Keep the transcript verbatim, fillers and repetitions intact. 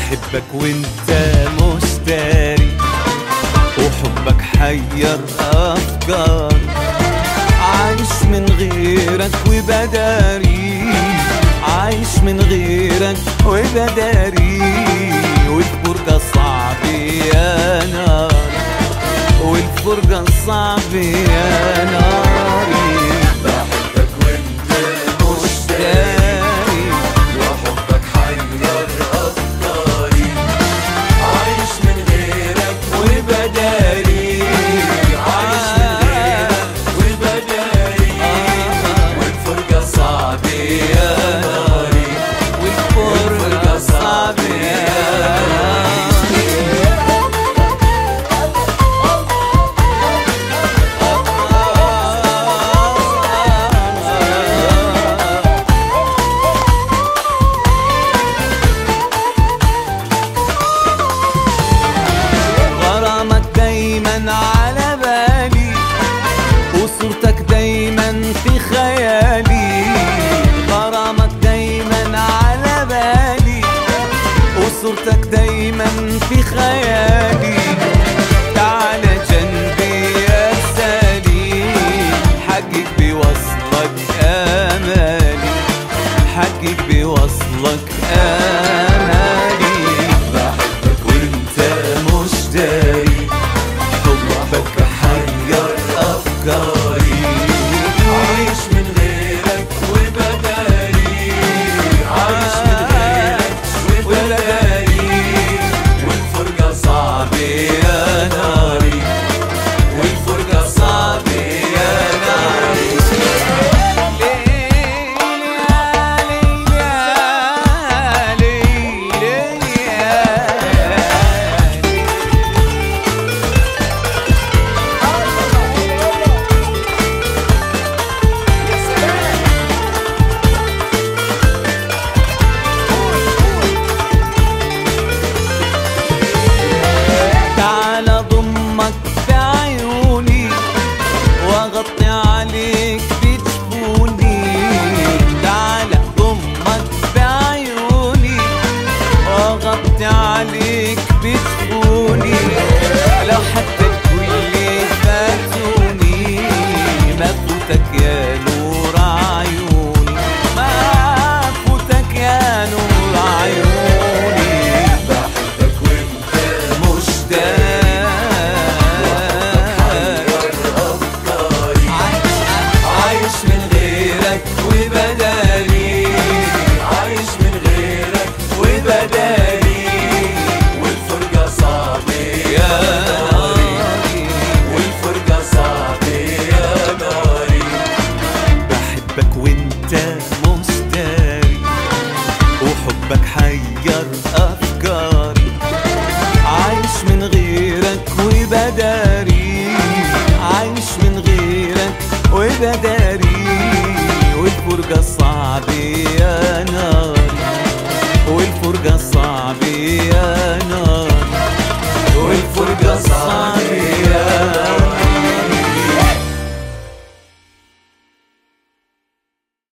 بحبك وانت مشتري، وحبك حير افكاري، عايش من غيرك وبداري، عايش من غيرك وبداري، والفرقة صعب يا ناري، والفرقة صعب يا ناري. بحبك وانت مشتري، وحبك حير افكاري، عايش من غيرك وبداري، عايش من غيرك وبداري، والفرقة صعب يا ناري، والفرقة صعب يا على بالي، وصورتك دايما في خيالي، غرامك دايما على بالي، وصورتك دايما في خيالي. تعال جنبي يا سليم، حقك بيوصلك امالي، حقك بيوصلك امالي. بحبك وانت مشتري، حبك حير افكاري، عايش من غيرك وبداري، عايش من غيرك وبداري، والفرقة صعب يا ناري، والفرقة صعب يا ناري. واغطي عليك بجفوني، تعال ضمك بعيوني، واغطي عليك بجفوني، لو حتى الكل فاتوني، ما فوتك يا نور عيوني، ما فوتك يا نور عيوني. بحبك وانت مشتاق، عايش من غيرك وبداري، عايش من غيرك وبداري، والفرقة صعبة يا